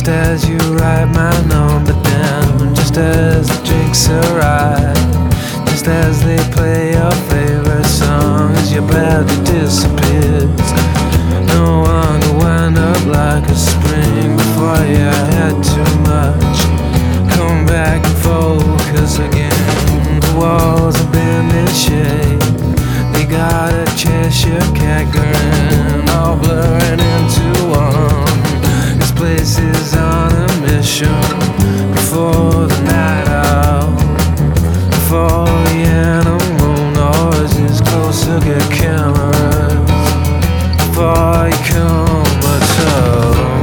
Just as you write my number down, just as the drinks arrive, just as they play your favorite song, as your body disappears. No one will wind up like a spring before you had too much. Come back and focus again. The walls have been in shape. They got a Cheshire cat grin, all blurring into one. This place is on a mission. Before the night out, before the animal noises closer get cameras, before you come at all.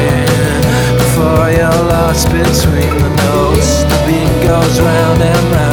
Between the notes, the beat goes round and round.